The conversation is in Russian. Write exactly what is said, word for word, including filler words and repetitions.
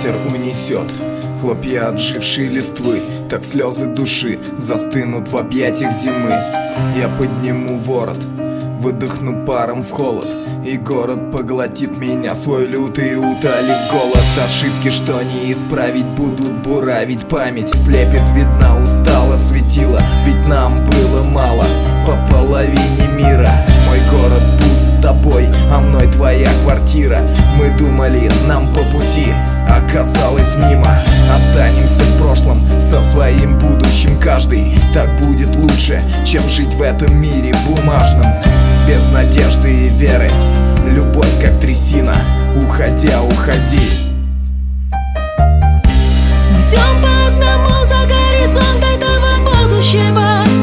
ветер унесет хлопья отжившей листвы, так слезы души застынут в объятиях зимы. Я подниму ворот, выдохну паром в холод, и город поглотит меня, свой лютый утолив голод. Ошибки, что не исправить, будут буравить память. Слепит, видна, устала светила, ведь нам было мало по половине мира. Мой город пуст с тобой, а мной твоя квартира. Мы думали, нам по пути, оказалось мимо. Останемся в прошлом со своим будущим каждый. Так будет лучше, чем жить в этом мире бумажном, без надежды и веры. Любовь как трясина, уходя, уходи. Идем по одному за горизонт этого будущего.